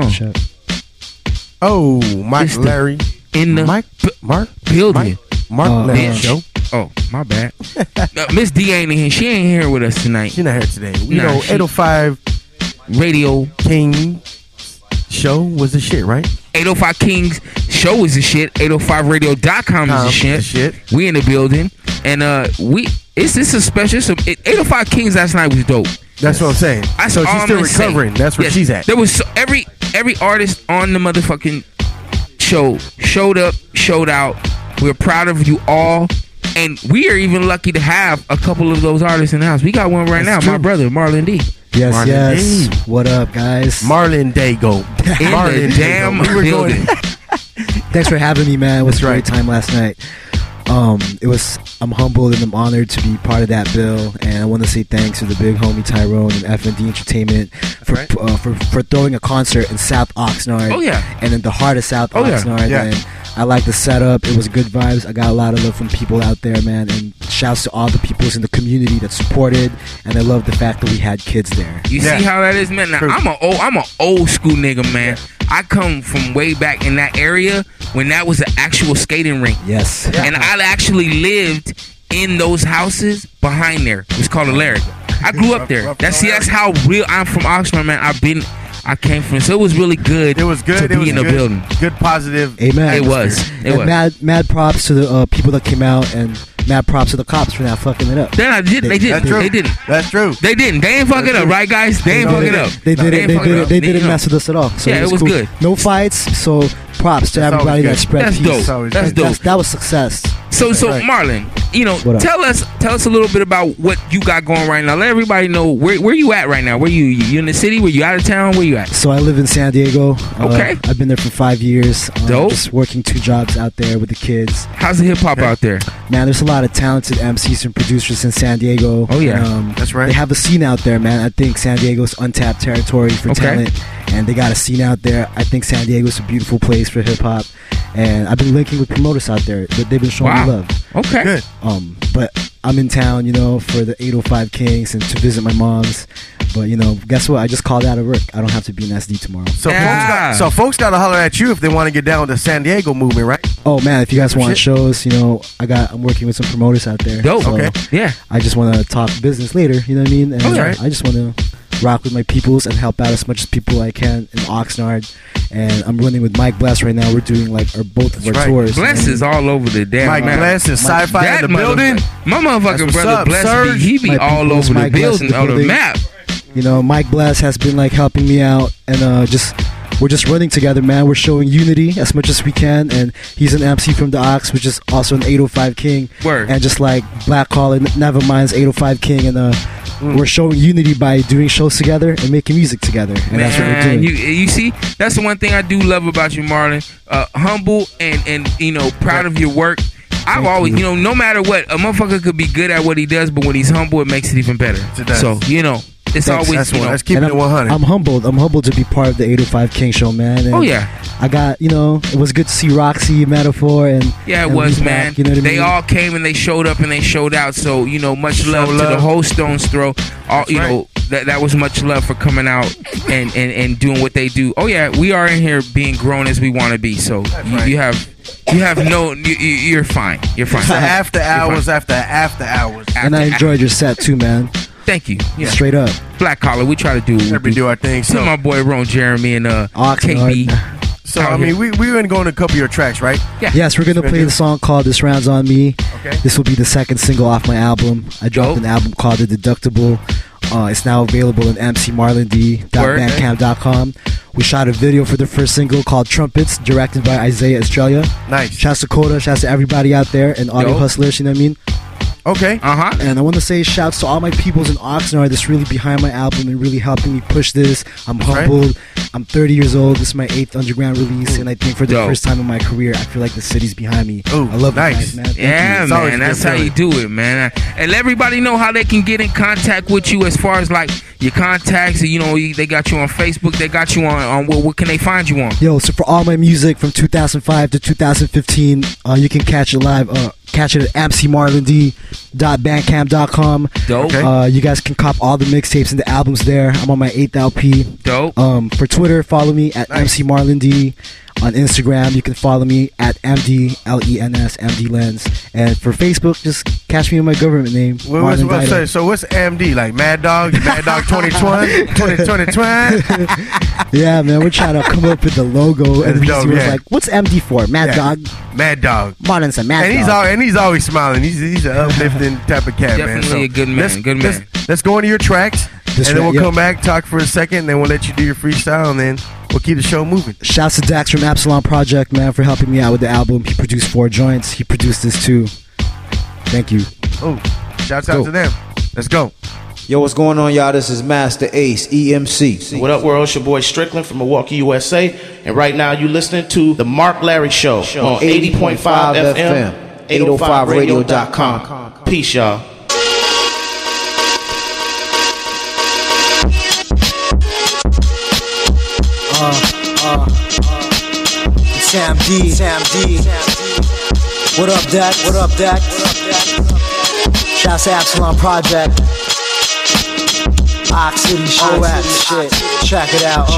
Oh, Mike Larry in the Mark building. Mark Larry show. Oh, my bad. Miss D ain't in here. She ain't here with us tonight. She not here today. We know 805 Radio King show was the shit, right? 805 Kings show is the shit. 805radio.com is the shit. We in the building. And it's a special. 805 Kings last night was dope. That's what I'm saying. So she's still recovering. That's where she's at. There was every artist on the motherfucking show showed up, showed out. We're proud of you all. And we are even lucky to have a couple of those artists in the house. We got one right now. True. My brother, Marlon D. Yes, Marlon yes. D. What up, guys? Marlon Dago. In the damn building. Thanks for having me, man. It was a great time last night. I'm humbled and I'm honored to be part of that bill, and I want to say thanks to the big homie Tyrone and FND Entertainment for throwing a concert in South Oxnard. Oh yeah, and in the heart of South Oxnard. Yeah. And I like the setup. It was good vibes. I got a lot of love from people out there, man. And shouts to all the peoples in the community that supported, and I love the fact that we had kids there. You see how that is, man? Now, I'm an old school nigga, man. Yeah. I come from way back in that area when that was an actual skating rink. Yes. And I actually lived in those houses behind there. It's called a Larry. I grew up there. That's how real I'm from Oxnard, man. I came from, so it was really good. It was good to be in the building. Good, positive. Amen. It was. Mad props to the people that came out, and mad props to the cops for not fucking it up. They didn't. That's true. They didn't. They ain't fuck it up, right, guys? They ain't fuck it up. They didn't mess with us at all. So yeah, it was cool. good. No fights. So props to everybody that spread peace. That's dope. That was success. So Marlon, tell us a little bit about what you got going right now. Let everybody know where you at right now. Where you in the city? Where you out of town? Where you at? So I live in San Diego. Okay. I've been there for 5 years. Dope. Just working 2 jobs out there with the kids. How's the hip hop out there? Man, there's a lot of talented MCs and producers in San Diego. Oh yeah, that's right. They have a scene out there, man. I think San Diego's untapped territory for talent, and they got a scene out there. I think San Diego's a beautiful place for hip hop, and I've been linking with promoters out there. They've been showing me love. Okay. Good. But I'm in town, for the 805 Kings and to visit my mom's. But guess what? I just called out of work. I don't have to be in SD tomorrow. So folks got to holler at you if they want to get down with the San Diego movement, right? Oh man, if you guys want shows, I'm working with some promoters out there. Dope. So okay. Yeah. I just want to talk business later. You know what I mean? And I just want to rock with my peoples and help out as much as people I can in Oxnard. And I'm running with Mike Bless right now. We're doing both of our tours. Bless is all over the damn Mike map. Bless is sci-fi in the building. My motherfucking brother Bless, he be all over the building on the map. Mike Bless has been helping me out, and we're just running together, man. We're showing unity as much as we can, and he's an MC from the Ox, which is also an 805 King. Word. And just like Black Collar, Nevermind's 805 King, and we're showing unity by doing shows together and making music together, and that's what we're doing. You see, that's the one thing I do love about you, Marlon. Humble and proud of your work. I've always, no matter what, a motherfucker could be good at what he does, but when he's humble, it makes it even better. So, it's always, let's keep it 100. I'm humbled to be part of the 805 King show, man. And I got, it was good to see Roxy, Metaphor, and it was, man. They all came and they showed up and they showed out. So, much love to the whole Stone's Throw. That was much love for coming out and doing what they do. Oh yeah, we are in here being grown as we want to be. So you're fine. You're fine. So after hours. And I enjoyed your set too, man. Thank you. Yeah. Straight up. Black Collar, we try to do our thing. So my boy Ron Jeremy and KB. So we're going to go into a couple of your tracks, right? Yeah. Yes, we're going to play the song called This Round's on Me. Okay. This will be the second single off my album. I dropped an album called The Deductible. It's now available on mcmarlond.bandcamp.com. We shot a video for the first single called Trumpets, directed by Isaiah Estrella. Nice. Shouts to Coda, shouts to everybody out there and Audio Hustlers, you know what I mean? Okay. And I want to say shouts to all my peoples in Oxnard that's really behind my album and really helping me push this. I'm humbled. I'm 30 years old. This is my 8th underground release, and I think for the first time in my career, I feel like the city's behind me. I love you guys, man. Thank you. Man. That's how you do it, man. And let everybody know how they can get in contact with you as far as your contacts. They got you on Facebook. They got you on what can they find you on? So for all my music from 2005 to 2015, you can catch it live. catch it at mcmarlond.bandcamp.com. Dope. Okay. You guys can cop all the mixtapes and the albums there. I'm on my 8th LP. Dope. For Twitter, follow me at mcmarlond. On Instagram, you can follow me at MDLENS, MDLens. And for Facebook, just catch me on my government name. So what's MD? Like Mad Dog? Mad Dog 2020? 2020? Yeah, man, we're trying to come up with the logo. And he was like, what's MD for? Mad Dog? Mad Dog. Marlon's a Mad Dog. And he's always smiling. He's an uplifting type of cat, man. Definitely a good man. Let's go into your tracks. Then we'll come back, talk for a second, and then we'll let you do your freestyle, and then we'll keep the show moving. Shouts to Dax from Absalom Project, man, for helping me out with the album. He produced 4 joints. He produced this too. Thank you. Oh, shouts out to them. Let's go. Yo, what's going on, y'all? This is Master Ace, EMC. What up, world? It's your boy Strickland from Milwaukee, USA. And right now you listening to The Mark Larry Show on 80.5 FM, 805radio.com. Peace, y'all. Sam D. What up, Dak? Shouts to Absalom Project. Ox City show at shit. Check it out.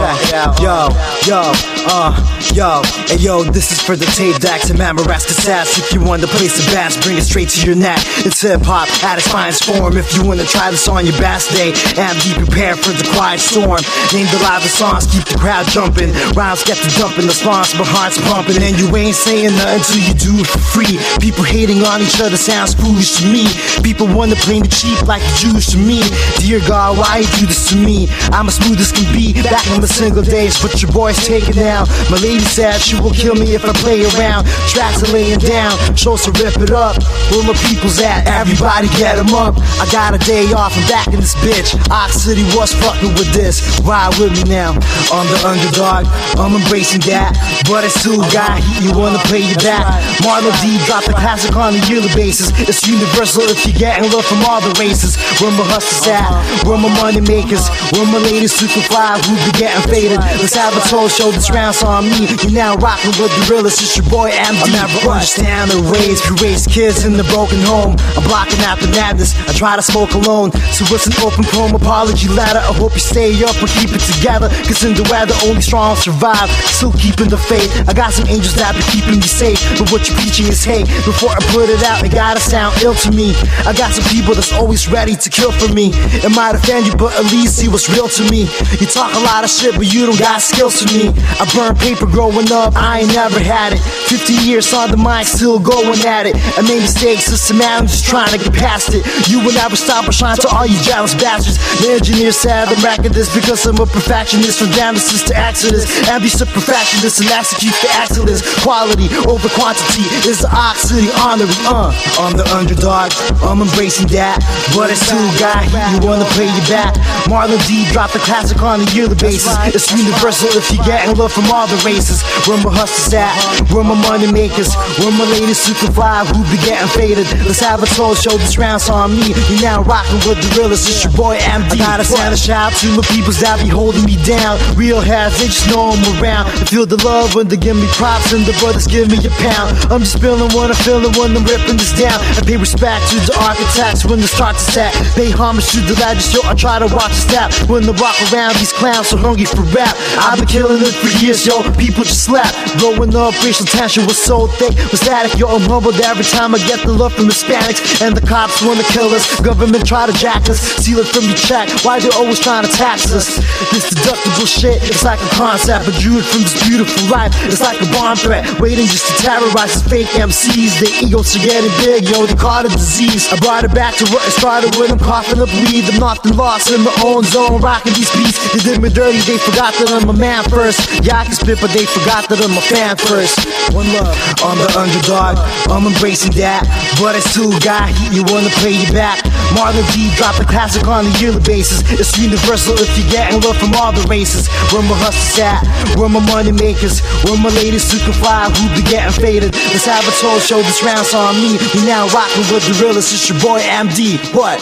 Yo, this is for the tape decks and Mamarask cassettes. If you want to place the bass, bring it straight to your neck. It's hip-hop at its finest form. If you want to try this on your best day, MD prepare for the quiet storm. Name the live songs, keep the crowd jumping. Rhymes get the dumping, the spawns, but hearts pumping. And you ain't saying nothing till you do it for free. People hating on each other sounds foolish to me. People want to play the cheap like the Jews to me. Dear God, why you do this to me? I'm as smooth as can be, back in the single days, but your boy's taking down. My lady said she will kill me if I play around. Tracks are laying down, shows to rip it up. Where my people's at, everybody get them up. I got a day off, I'm back in this bitch. Ox City was fucking with this. Ride with me now, I'm the underdog, I'm embracing that. But it's still got heat, you wanna play your back. Marlon D dropped the classic on a yearly basis. It's universal if you're getting love from all the races. Where my hustlers at, where my money makers, where my ladies who can fly, who be getting faded. Let's have a toll show, this round's on me. You now rockin' with the realest, it's your boy MD. I never understand the ways we raise kids in the broken home. I'm blocking out the madness, I try to smoke alone. So it's an open poem apology letter. I hope you stay up and keep it together, cause in the weather only strong survive. Still keeping the faith, I got some angels that be keeping me safe. But what you're preaching is hate. Before I put it out, it gotta sound ill to me. I got some people that's always ready to kill for me. It might offend you, but at least see what's real to me. You talk a lot of shit, but you don't got skills to me. I burned paper growing up, I ain't never had it. 15 years on the mic, still going at it. I made mistakes, system man, I'm just trying to get past it. You will never stop or shine to all you jealous bastards. The engineer said I'm racking this because I'm a perfectionist. From Genesis to Exodus, MD's a perfectionist and execute the excellence. Quality over quantity is the Ox City honorary. I'm the underdog, I'm embracing that. But it's still got heat, you wanna play your back. Marlon D dropped the classic on a yearly basis. It's universal if you're getting love from all the races. Where my hustlers at, where my money makers, where my ladies who can fly, who be getting faded. Let's have a toll show, this round's on me. You now rockin' with the realest, it's your boy MD. I gotta send a shout to my peoples that be holding me down. Real heads, they just know I'm around. I feel the love when they give me props and the brothers give me a pound. I'm just feeling what I'm feeling when I'm ripping this down. I pay respect to the architects when they start to set. Pay homage to the legends, yo, I try to watch the step. When they walk around, these clowns so hungry for rap. I've been killing it for years, yo, people just slap. Growing up, racial tension was so thick, was static, yo, I'm humbled every time I get the love from Hispanics. And the cops wanna kill us, government try to jack us, steal it from your check, why they always trying to tax us? This deductible shit, it's like a concept, but drew it from this beautiful life. It's like a bomb threat, waiting just to terrorize these fake MCs. Their egos are getting big, yo, they caught a disease. I brought it back to where it started with them coughing up weed. I'm nothing lost in my own zone, rocking these beats. They did me dirty, they forgot that I'm a man first. Yeah, I can spit, but they forgot that I'm a fan first. One love, I'm the underdog, I'm embracing that. But it's still got heat, you wanna play your back. Marlon D dropped the classic on a yearly basis. It's universal if you're getting love from all the races. Where my hustlers at, where my money makers, where my ladies who can fly, who be getting faded. Let's have a toll show, this round's on me. You now rocking with the realest, it's your boy MD. What?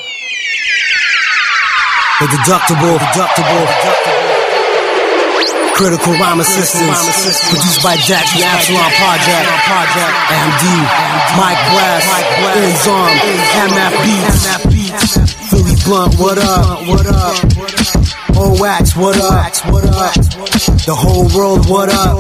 The deductible. Critical Rhyme Assistance, produced by Jack the Absalom Project, MD, Mike Blast, Enzom, MF Beats, Philly Blunt, what up? OX, what up? The whole world, what up?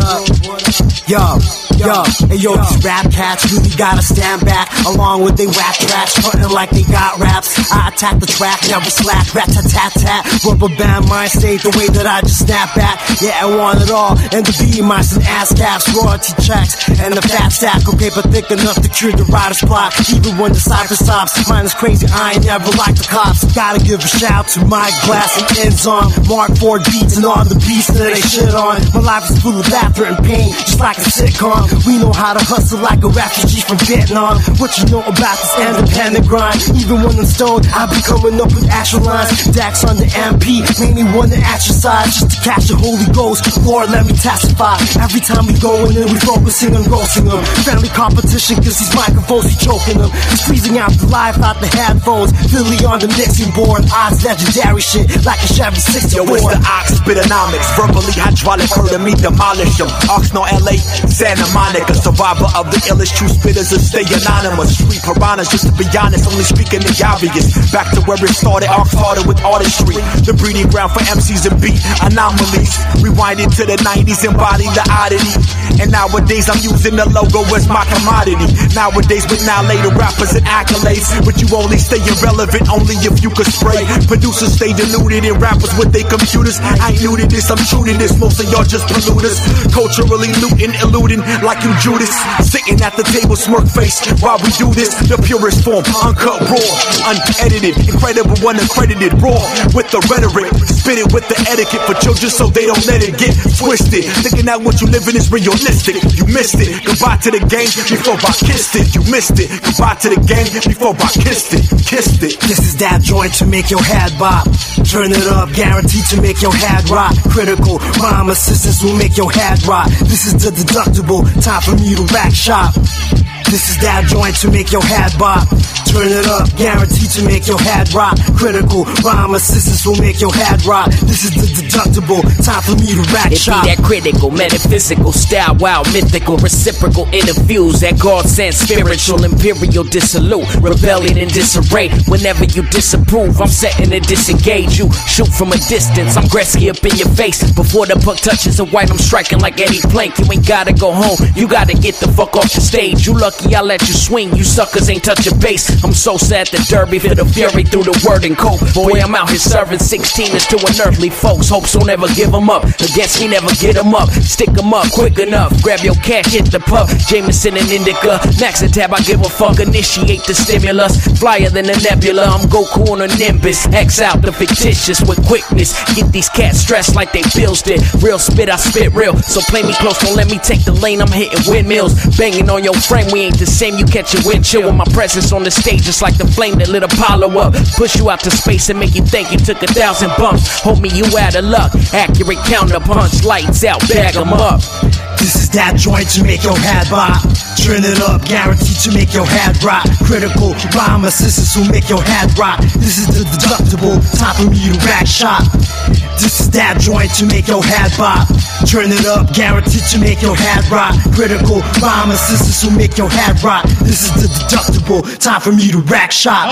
Yo, hey yo, these rap cats really gotta stand back, along with they rap tracks, frontin' like they got raps. I attack the track, never slack, rat-tat-tat-tat. Rubber band mind state, the way that I just snap back. Yeah, I want it all, and the beat mice and ass caps, royalty checks, and the fat stack of paper thick enough to cure the writer's block. Even when the cypher stops, mine is crazy, I ain't never like the cops. Gotta give a shout to Mike Glass and Enzom, Mark Ford beats and all the beats that they shit on. My life is full of laughter and pain, just like a sitcom. We know how to hustle like a refugee from Vietnam. What you know about this independent grind? Even when I'm stoned, I be coming up with actual lines. Dax on the MP made me want to exercise just to catch the Holy Ghost. Lord, let me testify. Every time we going in, we focusing on roasting them. Friendly competition, cause these microphones be choking them. He's squeezing out the life out the headphones. Philly on the mixing board. Odds legendary shit like a Chevy 64. Yo, it's the Ox Bitonomics. Verbally hydraulic, heard of me demolish them. Ox no LA, Santa Monica. Survivor of the illest true spitters that stay anonymous. Street piranhas, just to be honest, only speaking the obvious. Back to where it started, Ox started with artistry. The breeding ground for MCs and beat anomalies. Rewind into the 90s, embody the oddity. And nowadays I'm using the logo as my commodity. Nowadays with now later rappers and accolades. But you only stay irrelevant only if you could spray. Producers stay deluded and rappers with their computers. I ain't new to this, I'm true to this. Most of y'all just polluters. Culturally looting, eluding like you Judas. Sitting at the table, smirk face while we do this. The purest form, uncut, raw, unedited, incredible, unaccredited, raw with the rhetoric. Spit it with the etiquette for children so they don't let it get twisted. Thinking that what you living is realistic. You missed it. Goodbye to the game before I kissed it. You missed it. Goodbye to the game before I kissed it. Kissed it. This is that joint to make your head bop. Turn it up, guaranteed to make your head rock. Critical Rhyme Assistance will make your head rock. This is the deductible, time for me to rack shop. This is that joint to make your head bop. Turn it up, guaranteed to make your head rock. Critical Rhyme Assistance will make your head rock. This is the deductible, time for me to rack shop. It be that critical, metaphysical, style, wild, mythical, reciprocal interviews that God sent, spiritual, imperial, dissolute, rebellion and disarray. Whenever you disapprove, I'm setting to disengage you. Shoot from a distance, I'm Gretzky up in your face. Before the puck touches the white, I'm striking like Eddie Plank. You ain't gotta go home, you gotta get the fuck off the stage. You lucky I let you swing, you suckers ain't touch a base. I'm so sad the derby for the fury through the word and coke. Boy, I'm out here serving 16ers to unearthly folks. Hopes don't ever give them up, against me never get them up. Stick them up quick enough, grab your cash, hit the pub. Jameson and Indica, max and tab, I give a fuck. Initiate the stimulus, flyer than a nebula. I'm Goku on a Nimbus, X out the fictitious with quickness. Get these cats stressed like they bills did. Real spit, I spit real, so play me close, don't let me take the lane. I'm hitting windmills, banging on your frame. We ain't the same, you catch a wind chill with my presence on the stage. Just like the flame that lit Apollo up. Push you out to space and make you think you took 1,000 bumps. Homie, you out of luck. Accurate counter punch, lights out, bag 'em up. This is that joint to make your head bop. Turn it up, guaranteed to make your head rock. Critical Rhyme Assistance will make your head rock. This is the deductible, time for me to rack shop. This is that joint to make your head bop. Turn it up, guaranteed to make your head rock. Critical Rhyme Assistance will make your head rock. This is the deductible, time for me to rack shop.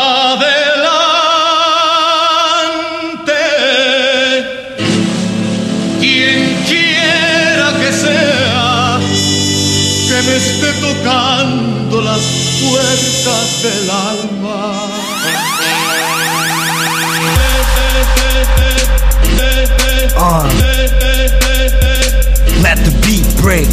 Adelante, quien quiera que sea, que me esté tocando las puertas del alma. Let the beat break.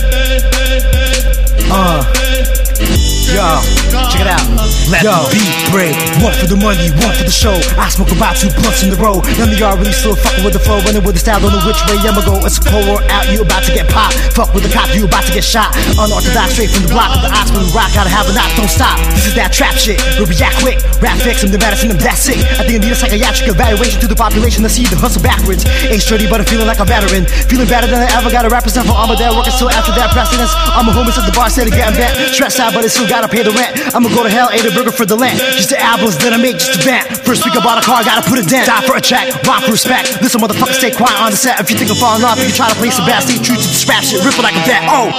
Yo, check it out. Let the beat break. One for the money, one for the show. I smoke about 2 blunts in the row. None of y'all really still fucking with the flow, running with the style, don't know which way I'ma go. It's a cold war out, you about to get popped. Fuck with the cop, you about to get shot. Unorthodox, straight from the block of the ox, when we rock, gotta have a knock, don't stop. This is that trap shit, we react quick. Rap fix, I'm the medicine, I'm that sick. I think I need a psychiatric evaluation to the population to see the hustle backwards. Ain't sturdy, but I'm feeling like a veteran. Feeling better than I ever got a represent for armor there, working still after that precedence. I'm a homeless at the bar, steady getting bent. Stressed out, but I still gotta pay the rent. I'ma go to hell, ate a burger struggle for the land. Just the albums that I make, just a band. First week I bought a car, gotta put it down. Die for a check, rock for respect. Listen, motherfucker, stay quiet on the set. If you think I'm falling off, you can try to play some bad. Stay true to the scrap shit, rip it like a bat. Oh!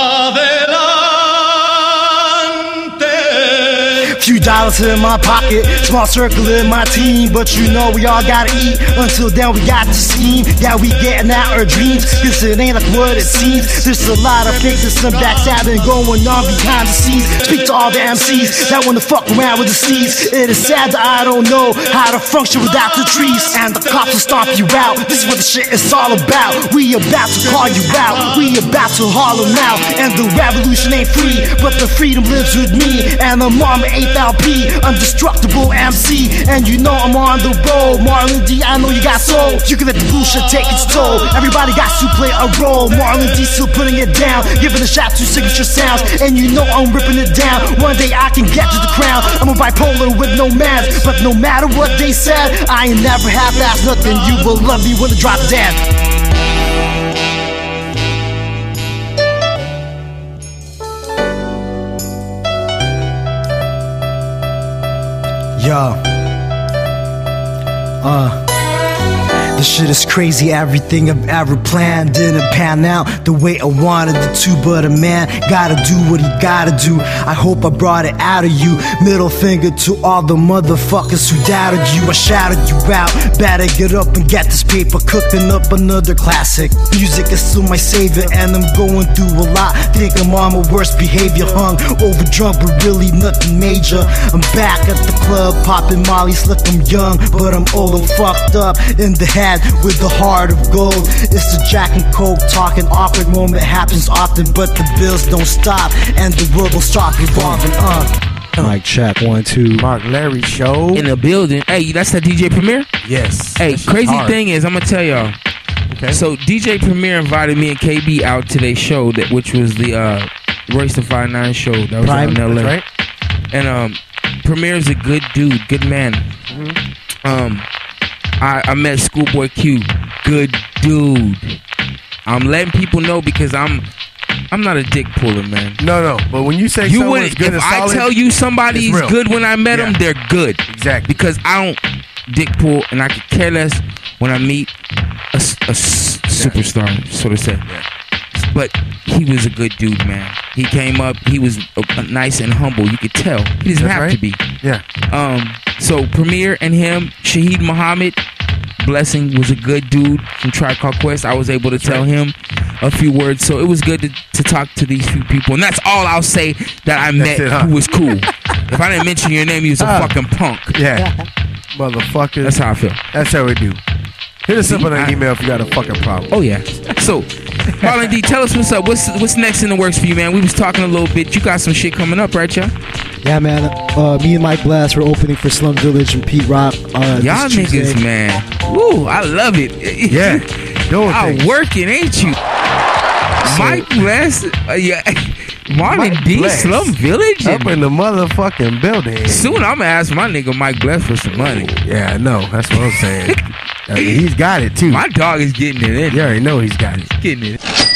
Few dollars in my pocket, small circle in my team, but you know we all gotta eat. Until then we got to scheme. Yeah, we getting out our dreams, cause it ain't like what it seems. There's a lot of fakes and some backstabbing going on behind the scenes. Speak to all the MCs that wanna fuck around with the C's. It is sad that I don't know how to function without the trees, and the cops will stomp you out. This is what the shit is all about. We about to call you out, we about to haul them out. And the revolution ain't free, but the freedom lives with me. And I'm on my 8th LP, Undestructible MC. And you know I'm on the road. Marlon D, I know you got soul. You can let the bullshit take its toll. Everybody got to play a role. Marlon D still putting it down, giving a shot to signature sounds. And you know I'm ripping it down. One day I can get to the crown. I'm a bipolar with no mask, but no matter what they said, I ain't never half-assed nothing. You will love me when it drops dead. Yo, this shit is crazy, everything I've ever planned didn't pan out the way I wanted it to. But a man gotta do what he gotta do. I hope I brought it out of you. Middle finger to all the motherfuckers who doubted you. I shouted you out, better get up and get this paper. Cooking up another classic. Music is still my savior, and I'm going through a lot. Think I'm on my worst behavior, hung over drunk but really nothing major. I'm back at the club, popping Molly, slick, I'm young, but I'm old and fucked up in the head with the heart of gold. It's the Jack and Coke talking, awkward moment happens often, but the bills don't stop and the world will start revolving. Mic check, 1, 2. Mark Larry Show in the building. Hey, that's that DJ Premier? Yes. Hey, crazy thing is, I'm gonna tell y'all. Okay. So DJ Premier invited me and KB out to their show, which was the Royce the 5'9" show that was out in LA. Right. And Premier's a good dude, good man. Mm-hmm. I met Schoolboy Q, good dude. I'm letting people know because I'm not a dick puller, man. No, but when you say someone's good and solid, I tell you somebody's good when I met them, they're good. Exactly. Because I don't dick pull, and I could care less when I meet a superstar, so to say. Yeah. But he was a good dude, man. He came up, he was nice and humble. You could tell. He doesn't have to be. Yeah. So Premier and him, Shaheed Muhammad, Blessing was a good dude from Tribe Called Quest. I was able to tell him a few words, so it was good to talk to these few people. And that's all I'll say that I met who was cool. If I didn't mention your name, you was a fucking punk. Yeah. Motherfucker. That's how I feel. That's how we do. Hit us up on an email if you got a fucking problem. Oh, yeah. So, Marlon D, tell us what's up. What's next in the works for you, man? We was talking a little bit. You got some shit coming up, right, y'all? Yeah, man. Me and Mike Blast, we're opening for Slum Village and Pete Rock. Y'all niggas, man. Woo, I love it. Yeah. Y'all working, ain't you? Mike Blast, yeah. Marlon D, Bless. Slum Village? Up in the motherfucking building. Soon I'm going to ask my nigga Mike Bless for some money. Yeah, I know. That's what I'm saying. I mean, he's got it, too. My dog is getting it in. You already know he's got it. Getting it.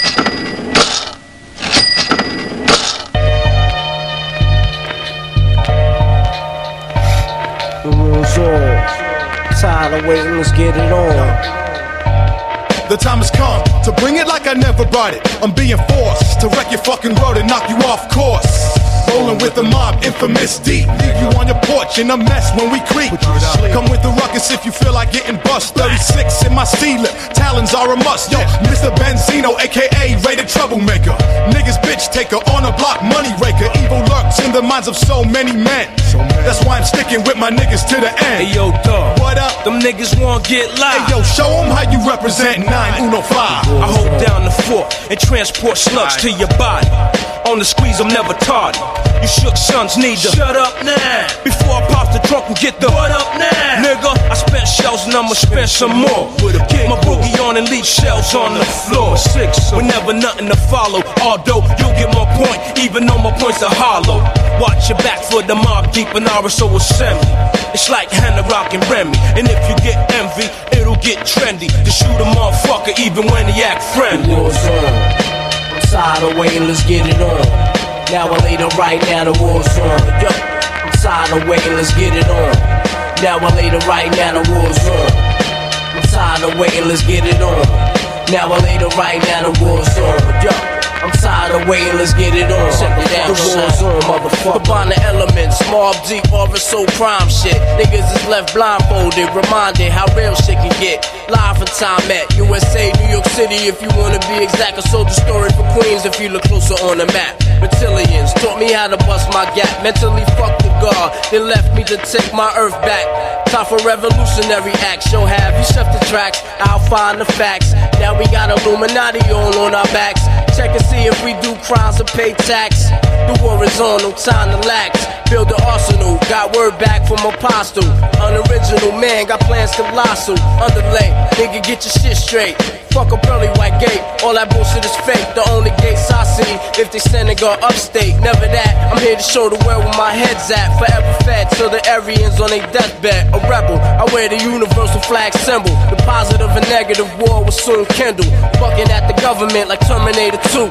The rules on. Tired of waiting, let's get it on. The time has come to bring it like I never brought it. I'm being forced to wreck your fucking world and knock you off course. Rolling with the mob, infamous deep. Leave you on your porch in a mess when we creep. Come with the ruckus if you feel like getting bust. 36 in my C-lip, talons are a must. Yo, Mr. Benzino, aka rated troublemaker. Niggas bitch taker, on a block money raker. Evil lurks in the minds of so many men. That's why I'm sticking with my niggas to the end. Hey yo, dog, what up? Them niggas won't get live. Hey yo, show them how you represent 905. I hold down the fort and transport slugs to your body. On the squeeze, I'm never tardy. You shook sons need to shut up now. Before I pop the trunk and get the what up now, nigga. I spent shells and I'ma spend some more. Keep my boogie on and leave shells on the floor. Whenever nothing to follow, although you'll get more point, even though my points are hollow. Watch your back for the mob deep in RSO assembly. It's like Hannah Rock and Remy. And if you get envy, it'll get trendy to shoot a motherfucker even when he act friendly. I'm tired of waiting, let's get it on. Now or later, right now the war's on. Yo, I'm tired of waiting, let's get it on. Now I later right now the war's on. I'm tired of waiting, let's get it on. Now I later right now the war's on. Yo, I'm tired of waiting, let's get it on. Check it out, the war's on, motherfucker. Combine the elements, Mob Deep, RSO crime shit. Niggas is left blindfolded, reminded how real shit can get. Live from time at USA, New York City, if you wanna be exact. A soldier story for Queens if you look closer on the map. Reptilians taught me how to bust my gap. Mentally fucked the God, then left me to take my earth back. Time for revolutionary acts. Yo, have you chef the tracks? I'll find the facts. Now we got Illuminati all on our backs. Check and see if we do crimes and pay tax. The war is on, no time to lax. Build the arsenal, got word back from Apostle. Unoriginal man, got plans colossal. Underlay, nigga, get your shit straight. Fuck a pearly white gate, all that bullshit is fake. The only gates I see, if they Senegal upstate. Never that, I'm here to show the world where my head's at. Forever fed till the Aryans on their deathbed. A rebel, I wear the universal flag symbol. The positive and negative war will soon kindle. Bucking at the government like Terminator 2.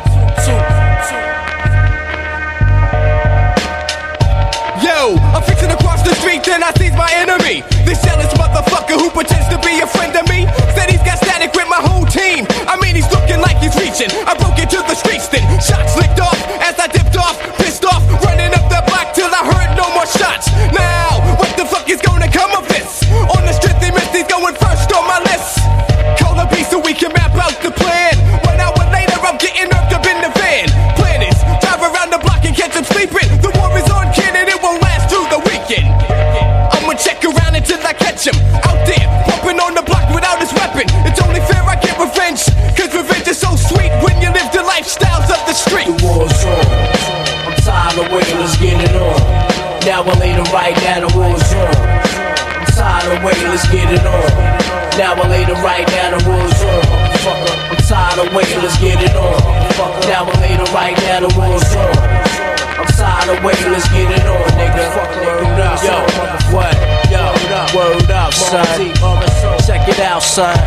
Yo, I'm fixing to cross the street, then I seize my enemy. This jealous motherfucker who pretends to be a friend of me. Said he's got static with my whole team. I mean, he's looking like he's reaching. I broke into the streets, then shots licked off. As I dipped off, pissed off, running up the block till I heard no more shots. Now, what the fuck is gonna come of this? On the strip, they missed, he's going first on my list. Call a beat so we can map out the plan. 1 hour later, I'm getting up in the van. Plan is, drive around the block and catch him sleeping. The war is on, kid, and it won't last through the weekend. I'ma check around until I catch him. Out there, pumping on the block without his weapon. It's only fair I get revenge, cause revenge is so sweet when you live the lifestyles of the street. The war's on, I'm tired of waiting, let's get it on. Now I later right now the war's on. I'm tired of waiting, let's get it on. Now I later right now the war's on. I'm tired of waiting, let's get it on. Now I later right now the war's on. I'm tired of waiting, let's get it on, nigga. Word up, yo, what? Yo, word up, son. Check it out, son.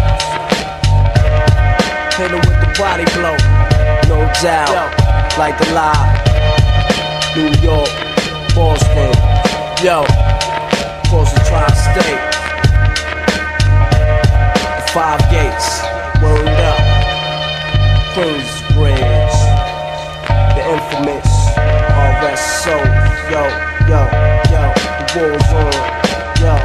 Hit him with the body blow, no doubt. Like the lie, New York, Boston, yo, across the tri-state. The 5 gates, word up. Queensbridge, the infamous RSO, yo, the war's on, yo.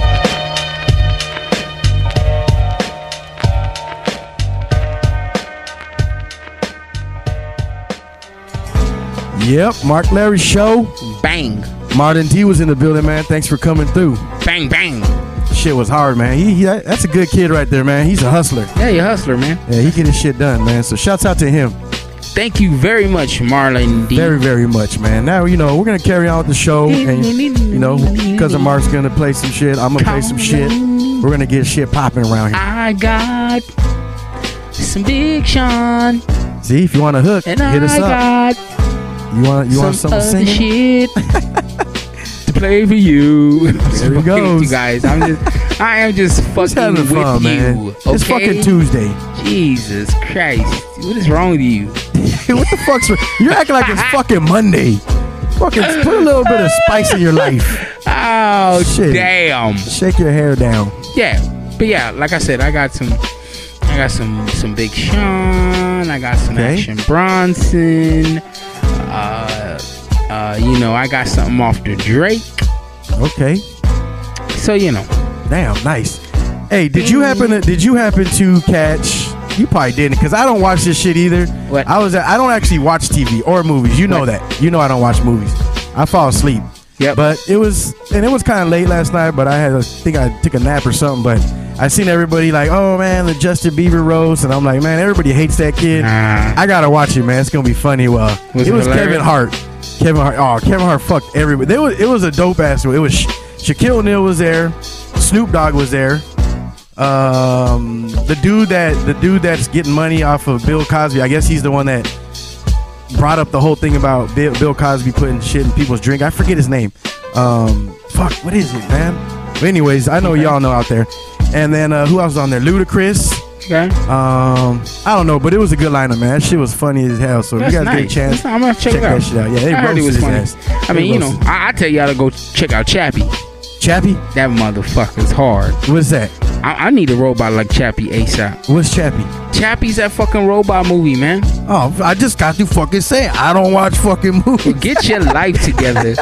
Yep, Mark Larry Show. Bang. Martin D was in the building, man. Thanks for coming through. Bang, bang. Shit was hard, man. That's a good kid right there, man. He's a hustler. Yeah, you're a hustler, man. Yeah, he get his shit done, man. So shouts out to him. Thank you very much, Marlon D. Very, very much, man. Now, we're going to carry on with the show. And, Cousin Mark's going to play some shit. I'm going to play some shit. We're going to get shit popping around here. I got some Big Sean. See, if you want a hook, and hit us up. You want something to sing? Shit to play for you. There we go, you guys. I am just fucking having fun, with man. you. Okay? It's fucking Tuesday. Jesus Christ. What is wrong with you? What the fuck's wrong? You're acting like it's fucking Monday. Fucking put a little bit of spice in your life. Oh, shit. Damn. Shake your hair down. Yeah. But yeah, like I said, I got some Big Sean. I got some Action Bronson. I got something off the Drake. Okay. So Damn, nice. Hey, did you happen to catch? You probably didn't, because I don't watch this shit either. What? I don't actually watch TV or movies. You know that. You know I don't watch movies. I fall asleep. Yep. But it was kind of late last night. But I think I took a nap or something. But I seen everybody like, oh man, the Justin Bieber roast, and I'm like, man, everybody hates that kid. I gotta watch it, man. It's gonna be funny. Well, it was Kevin Hart. Kevin Hart fucked everybody. It was a dope ass one. It was Shaquille O'Neal was there. Snoop Dogg was there. The dude that's getting money off of Bill Cosby. I guess he's the one that brought up the whole thing about Bill Cosby putting shit in people's drink. I forget his name. What is it, man? But anyways, I know y'all know out there. And then who else was on there? Ludacris. Okay. I don't know, but it was a good lineup, man. That shit was funny as hell. So if you guys get a chance, I'm gonna check it out. That shit out. Yeah, they I heard it was funny. ass. I mean, you know, I tell y'all to go check out Chappie. Chappie? That motherfucker's hard. What's that? I need a robot like Chappie ASAP. What's Chappie? Chappie's that fucking robot movie, man. Oh, I just got to fucking say it. I don't watch fucking movies. Get your life together.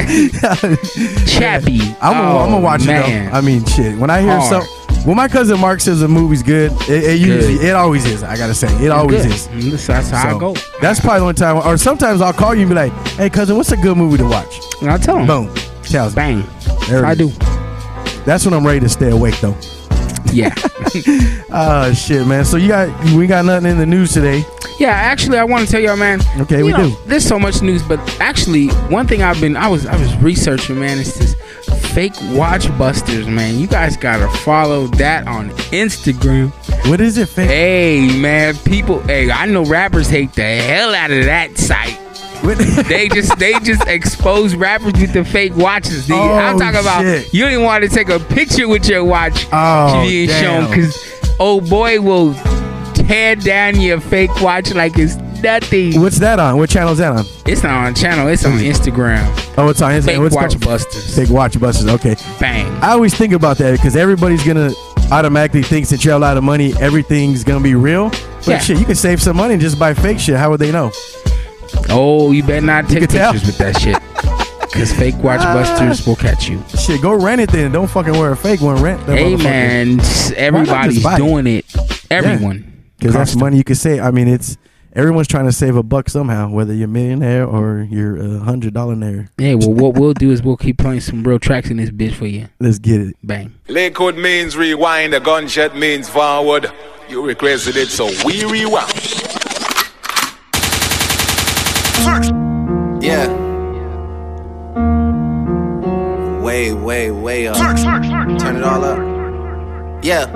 Chappie. I'm gonna watch it though. I mean, shit. When I hear something, when my cousin Mark says a movie's good, it always is. I gotta say, it always is. That's how I go. That's probably the one time, or sometimes I'll call you and be like, "Hey, cousin, what's a good movie to watch?" And I'll tell him. Boom. Tells me. Bang. There I do. That's when I'm ready to stay awake though. Yeah. Oh shit, man. So we got nothing in the news today. Yeah, actually, I want to tell y'all, man. Okay, we do. There's so much news, but actually, one thing I was researching, man, is this fake watch busters, man. You guys gotta follow that on Instagram. What is it, fake? Hey, man, people. Hey, I know rappers hate the hell out of that site. they just expose rappers with the fake watches. I'm talking about you don't even want to take a picture with your watch being shown because old boy will tear down your fake watch like it's nothing. What's that on? What channel is that on? It's not on channel. It's on Instagram. Oh, it's on Instagram. Fake watch busters. Fake watch busters. Okay. Bang. I always think about that because everybody's gonna automatically think since you have a lot of money, everything's gonna be real. But shit, you can save some money and just buy fake shit. How would they know? Oh, you better not take pictures with that shit. Because fake watch busters will catch you. Shit, go rent it then. Don't fucking wear a fake one. Rent that. Hey, man, everybody's doing it. Everyone. Because that's money you can save. I mean, everyone's trying to save a buck somehow, whether you're a millionaire or you're $100-naire. Yeah, well, what we'll do is we'll keep playing some real tracks in this bitch for you. Let's get it. Bang. Lakewood means rewind. A gunshot means forward. You requested it, so we rewind. Yeah. Way up. Turn it all up. Yeah.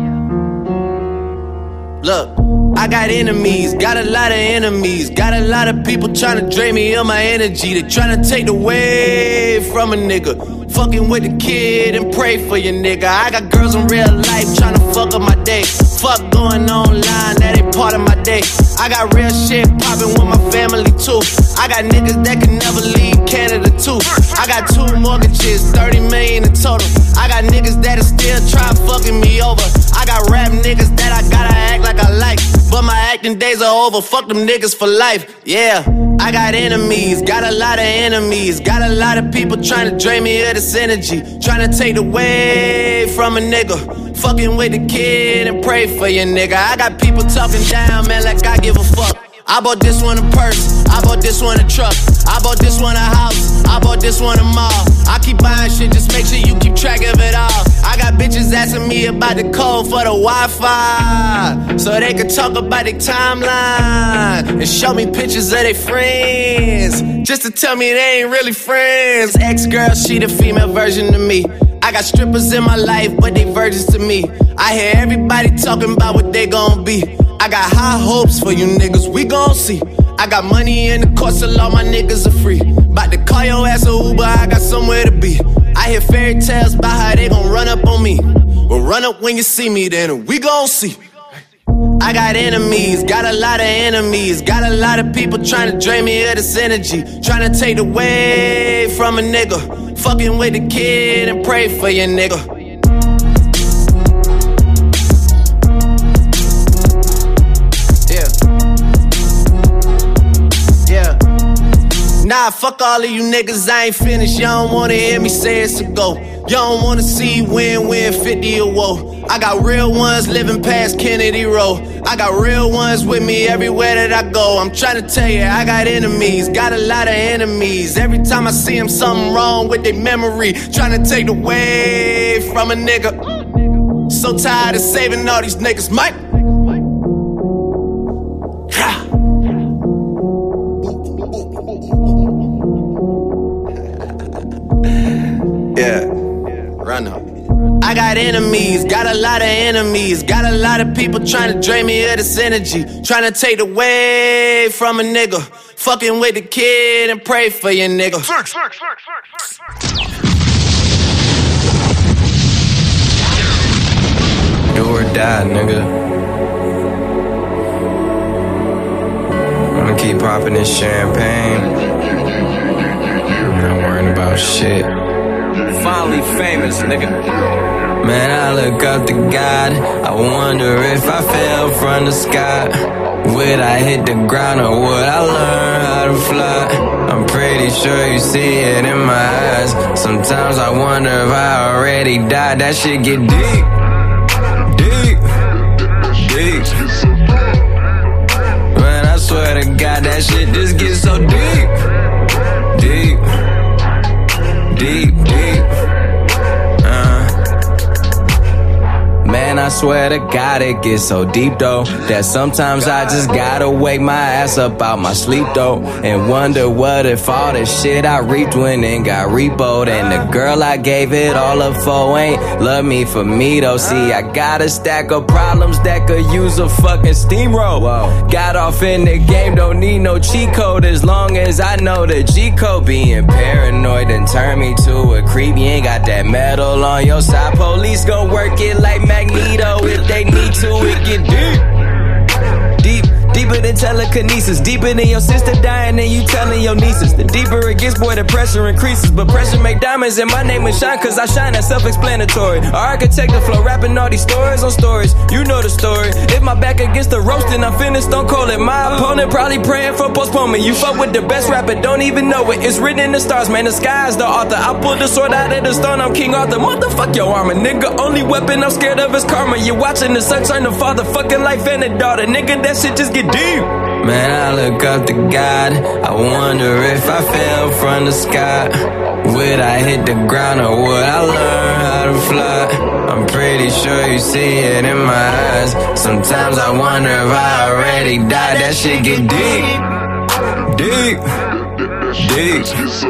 Look, I got enemies, got a lot of enemies, got a lot of people trying to drain me of my energy. They trying to take away from a nigga. Fucking with the kid and pray for your nigga. I got girls in real life trying to fuck up my day. Fuck going online, that ain't part of my day. I got real shit popping with my family too. I got niggas that can never leave Canada too. I got 2 mortgages, 30 million in total. I got niggas that are still trying fucking me over. I got rap niggas that I gotta act like I like, but my acting days are over. Fuck them niggas for life. Yeah, I got enemies, got a lot of enemies, got a lot of people trying to drain me of this energy, trying to take away from a nigga. Fucking with the kid and pray for your nigga. I got people talking down, man, like I give a fuck. I bought this one a purse, I bought this one a truck, I bought this one a house, I bought this one a mall. I keep buying shit, just make sure you keep track of it all. I got bitches asking me about the code for the Wi-Fi, so they can talk about their timeline and show me pictures of their friends, just to tell me they ain't really friends. Ex-girl, she the female version of me. I got strippers in my life, but they virgins to me. I hear everybody talking about what they gon' be. I got high hopes for you niggas, we gon' see. I got money in the court, so all my niggas are free. Bout to call your ass a Uber, I got somewhere to be. I hear fairy tales about how they gon' run up on me. Well, run up when you see me, then we gon' see. I got enemies, got a lot of enemies, got a lot of people trying to drain me of this energy, trying to take away from a nigga. Fucking with the kid and pray for your nigga. Nah, fuck all of you niggas, I ain't finished. Y'all don't wanna hear me say it's a go. Y'all don't wanna see win 50 or woe. I got real ones living past Kennedy Road. I got real ones with me everywhere that I go. I'm trying to tell you, I got enemies, got a lot of enemies. Every time I see them, something wrong with their memory, trying to take away from a nigga. So tired of saving all these niggas, Mike. Yeah, run up. I got enemies, got a lot of enemies, got a lot of people trying to drain me of this energy, trying to take away from a nigga. Fucking with the kid and pray for your nigga. Do or die, nigga. be popping this champagne. I'm not worrying about shit. Finally famous, nigga. Man, I look up to God. I wonder if I fell from the sky. Would I hit the ground or would I learn how to fly? I'm pretty sure you see it in my eyes. Sometimes I wonder if I already died. That shit get deep. Deep. Deep. Man, I swear to God, that shit just gets so deep. Deep. Deep, deep. Man, I swear to God, it gets so deep though, that sometimes I just gotta wake my ass up out my sleep though, and wonder what if all the shit I reaped went and got repoed, and the girl I gave it all up for ain't love me for me though. See, I got a stack of problems that could use a fucking steamroll. Got off in the game, don't need no cheat code as long as I know the G code. Being paranoid and turn me to a creep. You ain't got that metal on your side. Police gon' work it like Magneto. If they need to, it get deep. Deep, deeper than telekinesis. Deeper than your sister dying and you telling your nieces. The deeper it gets, boy, the pressure increases. But pressure make diamonds and my name is shine, cause I shine, that's self-explanatory. Our architect, the flow, rapping all these stories on stories. You know the story. If my back against the roast and I'm finished, don't call it. My opponent probably praying for postponement. You fuck with the best rapper, don't even know it. It's written in the stars, man, the sky is the author. I pulled the sword out of the stone, I'm King Arthur. Motherfuck your armor, nigga. Only weapon I'm scared of is karma. You're watching the son turn to father, fucking life and a daughter. Nigga, that shit just get deep. Man, I look up to God. I wonder if I fell from the sky. Would I hit the ground or would I learn how to fly? I'm pretty sure you see it in my eyes. Sometimes I wonder if I already died. That shit get deep. Deep. Deep.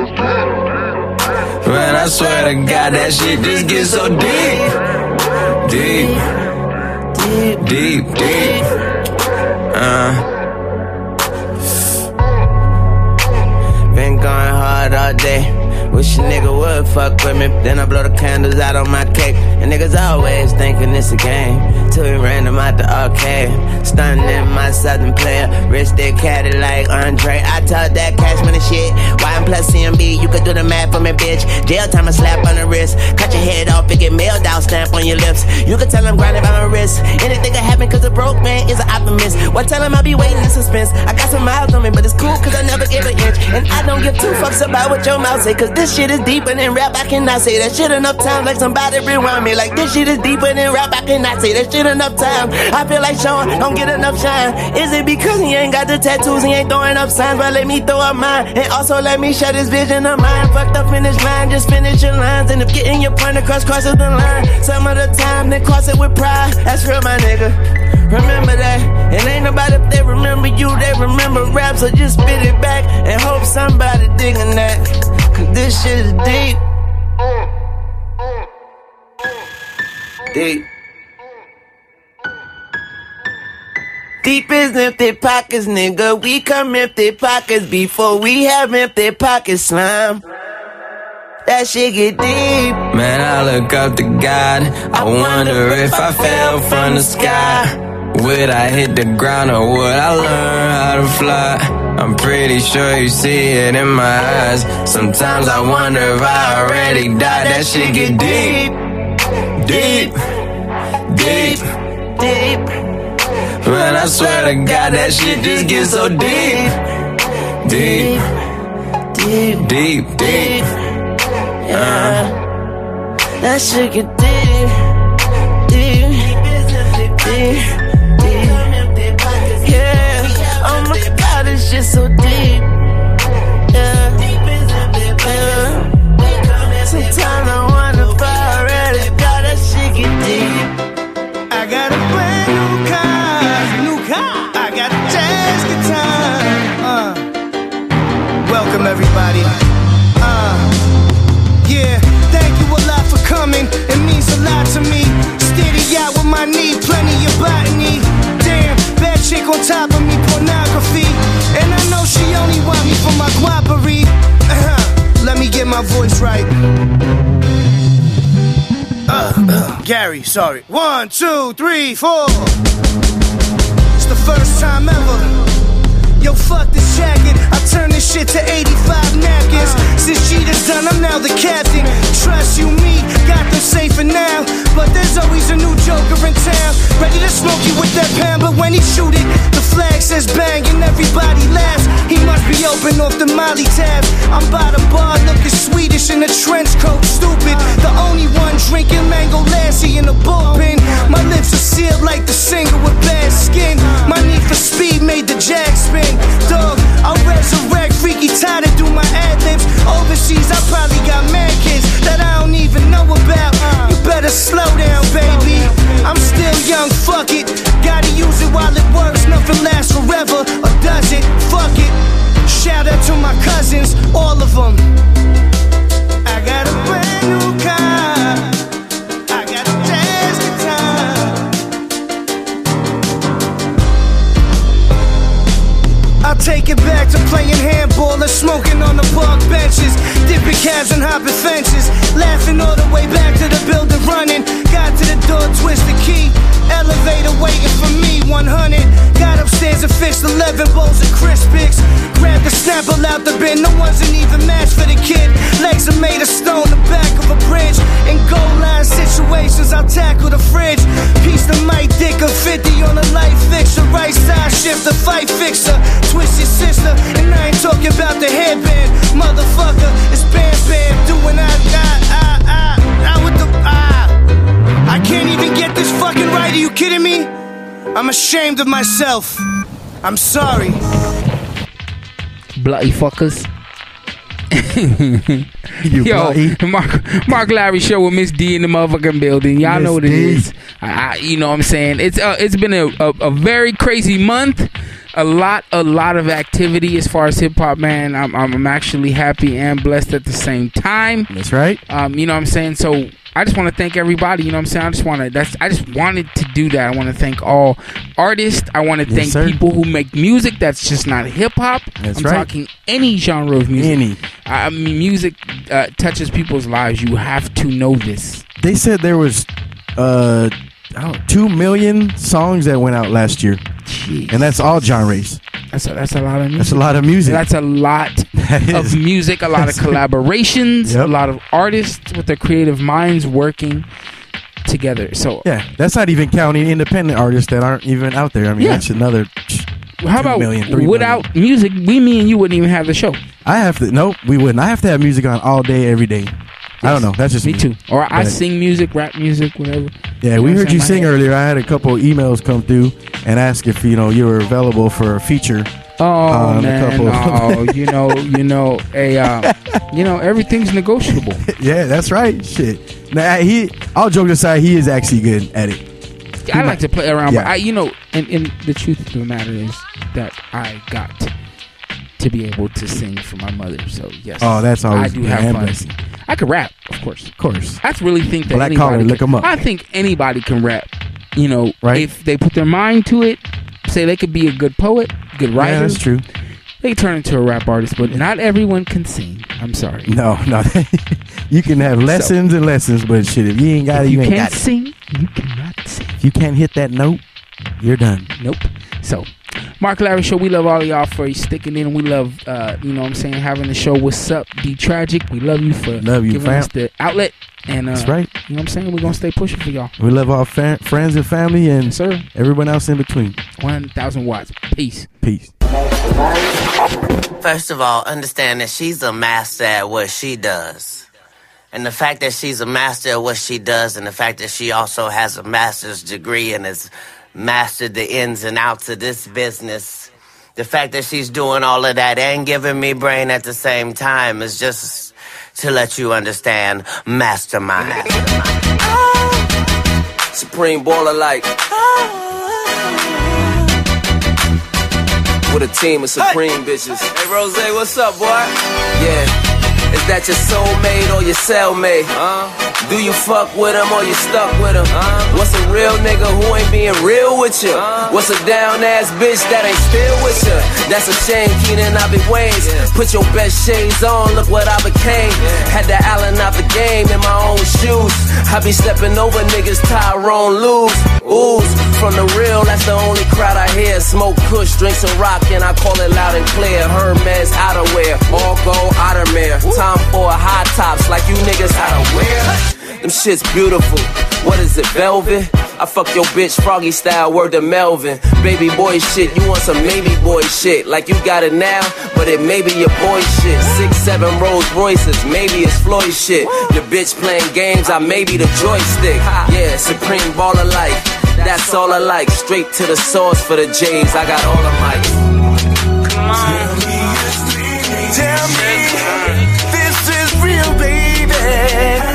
Man, I swear to God, that shit just gets so deep. Deep. Deep, deep. Been going hard all day. Wish a nigga would fuck with me. Then I blow the candles out on my cake. And niggas always thinking it's a game. Till we random out the arcade. Stunning my southern player. Wrist that caddy like Andre. I told that cash money shit. YM plus CMB, you could do the math for me, bitch. Jail time a slap on the wrist. Cut your head off and get mailed out, stamp on your lips. You could tell I'm grinding by my wrist. Anything could happen cause a broke man is an optimist. Well, tell him I'll be waiting in suspense. I got some miles on me, but it's cool cause I never give an inch. And I don't give two fucks about what your mouth say, cause this shit is deeper than rap. I cannot say that shit enough times. Like somebody rewind me. Like this shit is deeper than rap. I cannot say that shit enough time. I feel like Sean don't get enough shine. Is it because he ain't got the tattoos? He ain't throwing up signs, but let me throw up mine. And also let me share this vision of mine. Fucked up finish line, just finish your lines. And if getting your point across crosses the line, some of the time they cross it with pride. That's real, my nigga. Remember that. And ain't nobody if they remember you, they remember rap. So just spit it back and hope somebody digging that. Cause this shit is deep. Deep. Deep is empty pockets, nigga. We come empty pockets before we have empty pockets, slime. That shit get deep. Man, I look up to God. I wonder if I fell from the sky. Would I hit the ground or would I learn how to fly? I'm pretty sure you see it in my eyes. Sometimes I wonder if I already died. That shit get deep. Deep. Deep. Deep. Man, I swear to God, that shit just gets so deep. Deep. Deep. Deep. Deep. That shit get deep. Deep. Deep. Yeah. Oh my God, it's just so deep. Yeah. Sometimes I wonder if I already got that shit get deep. I got a brand new car. I got a jazz guitar. Welcome everybody. Yeah, thank you a lot for coming. It means a lot to me. Steady out with my knee, plenty of botany. Damn, bad chick on top of me, pornography. And I know she only want me for my guapery. Let me get my voice right. Gary, sorry. 1, 2, 3, 4. It's the first time ever. Yo, fuck this shit. shit to 85 napkins. Since Jeter's done, I'm now the captain. Trust you, me, got them safe for now. But there's always a new joker in town, ready to smoke you with that pound. But when he shoot it, the flag says bang and everybody laughs. He must be open off the Molly tab. I'm by the bar looking Swedish in a trench coat, stupid. The only one drinking mango lassie in the bullpen. My lips are sealed like the singer with bad skin. My need for speed made the jag spin. Dog, I'll resurrect Freaky Ty to do my ad-libs. Overseas, I probably got mad kids that I don't even know about. You better slow down, baby. I'm still young, fuck it. Gotta use it while it works. Nothing lasts forever, or does it? Fuck it. Shout out to my cousins, all of them. I got a brand new car. I got a jazz guitar. I'll take it back to playing handball or smoking on the park benches, dipping cabs and hopping fences, laughing all the way back to the building running. Got to the door, twist the key, elevator waiting for me, 100. Got upstairs and fixed 11 bowls of Crispix. Grabbed the Snapple out the bin, no one's an even match for the kid. Legs are made of stone, the back of a bridge. In goal line situations, I'll tackle the fridge. Piece the mic, dick of 50 on a light fixture. Right side shift, the fight fixer. Twist your sister, and I ain't talking about the headband. Motherfucker, it's Bam Bam doing I can't even get this fucking right, are you kidding me? I'm ashamed of myself. I'm sorry. Bloody fuckers. Yo, Mark Larry Show with Miss D in the motherfucking building. Y'all know what it is. You know what I'm saying? It's been a very crazy month. A lot of activity as far as hip hop, man. I'm actually happy and blessed at the same time. That's right. You know what I'm saying? So I just want to thank everybody. You know what I'm saying? I just wanted to do that. I want to thank all artists. I want to thank people who make music that's just not hip hop. I'm talking any genre of music. I mean, music touches people's lives. You have to know this. They said there was 2 million songs that went out last year. Jeez. And that's all genres. That's a lot of music. That's a lot of music. That's a lot of music, a lot of collaborations, a lot of artists with their creative minds working together. So yeah, that's not even counting independent artists that aren't even out there. I mean, that's another. How about without music, me and you wouldn't even have the show. We wouldn't. I have to have music on all day, every day. Yes. I don't know. That's just me too. Or I sing music, rap music, whatever. Yeah, we heard you sing earlier. I had a couple emails come through and ask if you were available for a feature. Oh man, everything's negotiable. Yeah, that's right. Shit. Now all jokes aside, he is actually good at it. I like to play around, but and the truth of the matter is that I got to be able to sing for my mother. So yes, that's always I do have fun. I can rap, of course. I really think that Black Collar, look him up. I think anybody can rap. If they put their mind to it, say they could be a good poet, good writer. Yeah, that's true. They turn into a rap artist, but not everyone can sing. I'm sorry. No. You can have lessons and lessons, but shit, if you ain't got it, you ain't got it. If you can't sing, you cannot sing. If you can't hit that note, you're done. Nope. So, Mark Larry Show, we love all of y'all for sticking in. We love, having the show. What's up, D Tragic? We love you for giving us the outlet. And that's right. You know what I'm saying? We're going to stay pushing for y'all. We love our friends and family and everyone else in between. 1,000 watts. Peace. First of all, understand that she's a master at what she does. And the fact that she's a master at what she does, and the fact that she also has a master's degree and has mastered the ins and outs of this business, the fact that she's doing all of that and giving me brain at the same time is just to let you understand mastermind. Supreme baller like with a team of supreme bitches. Hey Rose, what's up, boy? Yeah. Is that your soulmate or your cellmate? Do you fuck with him or you stuck with him? What's a real nigga who ain't being real with you? What's a down ass bitch that ain't still with you? That's a shame, Keenan, I be Wayne's. Put your best shades on, look what I became. Had the Allen out the game in my own shoes. I be stepping over niggas, Tyrone lose. Ooze, from the real, that's the only crowd I hear. Smoke kush, drink some rock, and I call it loud and clear. Hermes outerwear, all gold Ottermere. Time for high tops like you niggas how to wear. Them shit's beautiful. What is it, velvet? I fuck your bitch Froggy style, word to Melvin. Baby boy shit, you want some maybe boy shit. Like you got it now, but it may be your boy shit. 6, 7 Rolls Royces, maybe it's Floyd shit. The bitch playing games, I may be the joystick. Yeah, supreme baller like. That's all I like. Straight to the source for the J's. I got all the mics. Come on. Tell me, this is real, baby.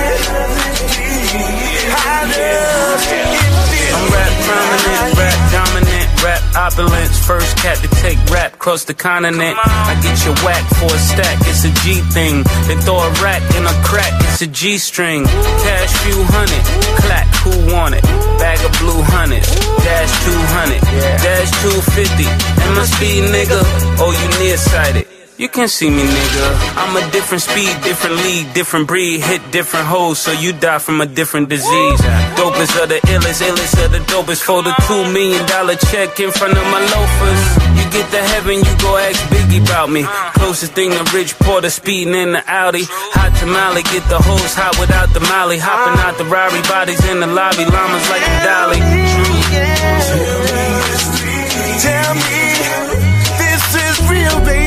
I'm rap prominent, rap dominant, rap opulence. First cat to take rap across the continent. I get your whack for a stack, it's a G thing. They throw a rack in a crack, it's a G string. Cash few hundred, clack, who want it? Bag of blue hundreds, dash 200, dash 250. MSB nigga, oh you nearsighted. You can see me, nigga. I'm a different speed, different league, different breed. Hit different hoes, so you die from a different disease. Dopest of the illest, illest of the dopest. Fold a $2 million check in front of my loafers. You get to heaven, you go ask Biggie about me. Closest thing to Rich Porter, speeding in the Audi. Hot tamale, get the hose hot without the molly. Hopping out the Rari, bodies in the lobby. Llamas like a dolly. Tell me, this is real, baby.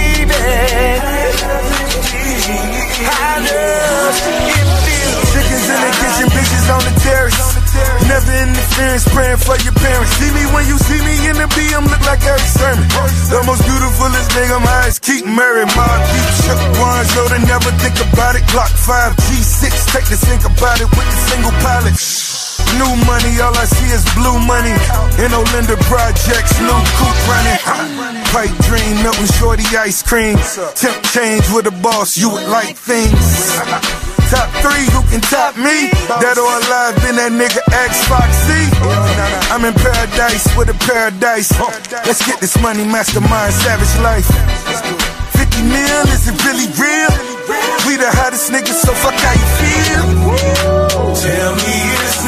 Chickens in the kitchen, bitches on the terrace. Never interference, praying for your parents. See me when you see me in the BM, look like Eric Sermon. The most beautifulest nigga, my eyes keep Mary. My deep shook one, so they never think about it. Glock 5, G6, take the think about it with the single pilot. New money, all I see is blue money. In Olinda projects, new coupe running. Pipe dream, Milton Shorty ice cream. Temp change with a boss, you would like things. Top 3, who can top me? Dead or alive, been that nigga X Foxy. I'm in paradise with a paradise. Let's get this money, mastermind, savage life. 50 mil, is it really real? We the hottest niggas, so fuck how you feel. Tell me it's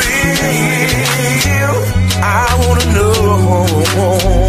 real. I wanna know.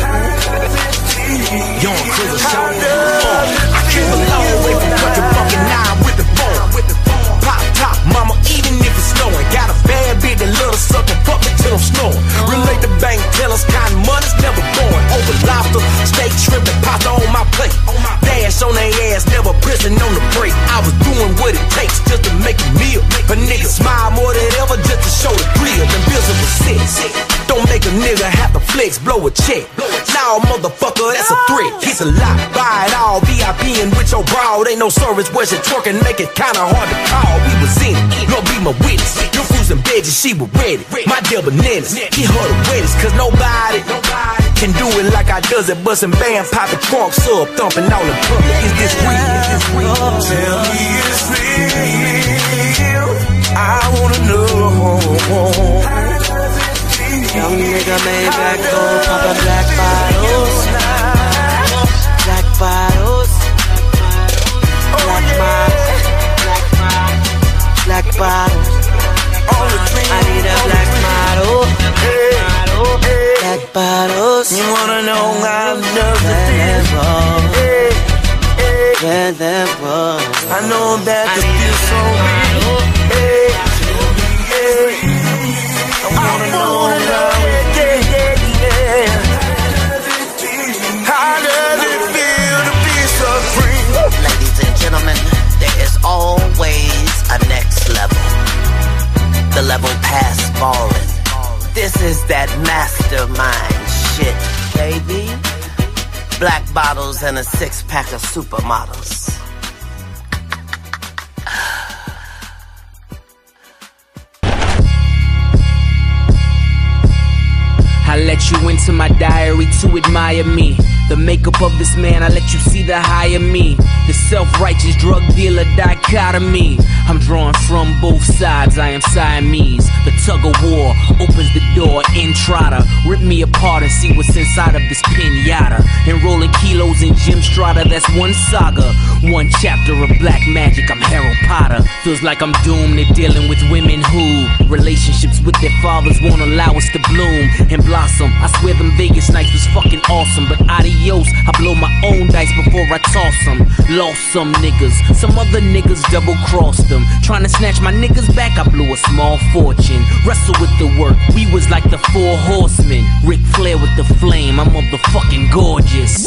Young Cruiser shot. I came a long way from country fucking 9 with the phone. Pop top, mama, even if it's snowing. Got a bad bitch that love to suck and fuck it till I'm snoring. Relate the bank tellers, kind money's never born. Over lobster, steak, shrimp, and pasta on my plate. Dash on their ass, never prison on the break. I was doing what it takes just to make a meal. A nigga smile more than ever just to show the grill. Them bills was sick. Don't make a nigga have to flex, blow a check. Now, motherfucker, that's a threat. It's a lot. Buy it all, VIP and with your broad. Ain't no service where she twerking, make it kinda hard to call. We was in it, Lord be my witness. Your fruits and veggies, she was ready. My deal bananas, he her the wettest. Cause nobody can do it like I does it. Bustin' band, poppin' trunk, sub, thumping all the pump. Is this real? Tell me it's real. I wanna know. Young nigga made black gold, poppin' black bottles. Black bottles. Black bottles. Black bottles. I need a black model. Black bottles. You wanna know how love the feel? Where there was. I know that the feel so real. I wanna know how how does it feel to be so free? Ladies and gentlemen, there is always a next level. The level past ballin'. This is that mastermind shit, baby. Black bottles and a 6-pack of supermodels. I let you into my diary to admire me. The makeup of this man, I let you see the higher me. The self-righteous drug dealer dichotomy. I'm drawing from both sides, I am Siamese. The tug of war opens the door, Entrada. Rip me apart and see what's inside of this pinata. Enrolling kilos in Jim Strata, that's one saga. One chapter of black magic, I'm Harry Potter. Feels like I'm doomed to dealing with women who relationships with their fathers won't allow us to bloom and blossom. I swear them Vegas nights was fucking awesome, but adios, I blow my own dice before I toss them. Lost some niggas, some other niggas double-crossed them. Trying to snatch my niggas back, I blew a small fortune. Wrestle with the work, we was like the 4 horsemen. Ric Flair with the flame, I'm motherfucking gorgeous.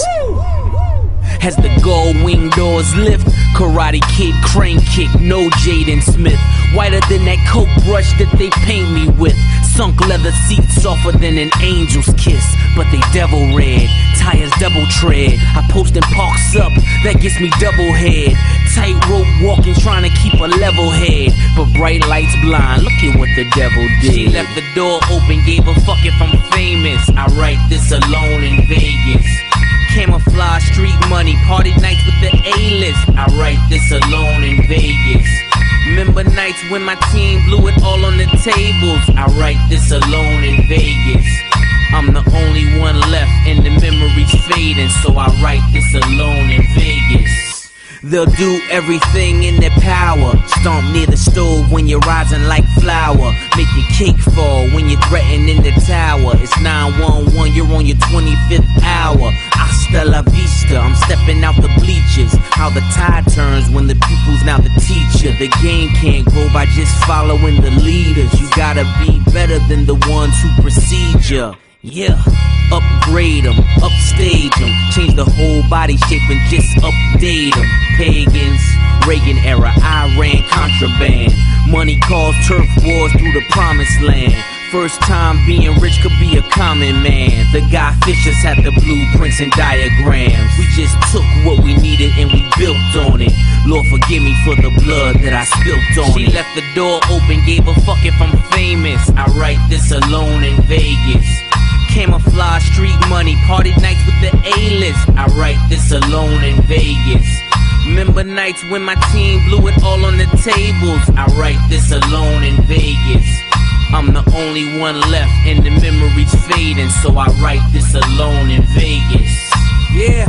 As the gold wing doors lift, Karate Kid crane kick, no Jaden Smith. Whiter than that coke brush that they paint me with. Sunk leather seats softer than an angel's kiss, but they devil red, tires double tread. I post in parks up, that gets me double head. Tightrope walking, trying to keep a level head, but bright lights blind, look at what the devil did. She left the door open, gave a fuck if I'm famous. I write this alone in Vegas. Camouflage, street money, party nights with the A-list. I write this alone in Vegas. Remember nights when my team blew it all on the tables. I write this alone in Vegas. I'm the only one left and the memories fading, so I write this alone in Vegas. They'll do everything in their power. Stomp near the stove when you're rising like flour. Make your cake fall when you're threatening the tower. It's 911, you're on your 25th hour. Hasta la vista, I'm stepping out the bleachers. How the tide turns when the pupil's now the teacher. The game can't grow by just following the leaders. You gotta be better than the ones who precede ya. Yeah, upgrade them, upstage them, change the whole body shape and just update them. Pagans, Reagan era, Iran contraband. Money caused turf wars through the promised land. First time being rich could be a common man. The Guy Fishers had the blueprints and diagrams. We just took what we needed and we built on it. Lord forgive me for the blood that I spilt on it. She left the door open, gave a fuck if I'm famous. I write this alone in Vegas. Camouflage, street money, party nights with the A-list. I write this alone in Vegas. Remember nights when my team blew it all on the tables. I write this alone in Vegas. I'm the only one left and the memories fading, so I write this alone in Vegas. Yeah,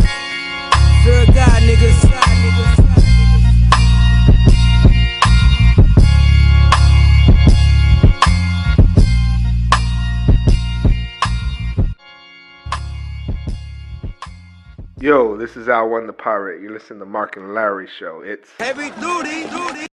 third God niggas. Yo, this is Al One the Pirate. You listen to Mark and Larry Show. It's Heavy duty.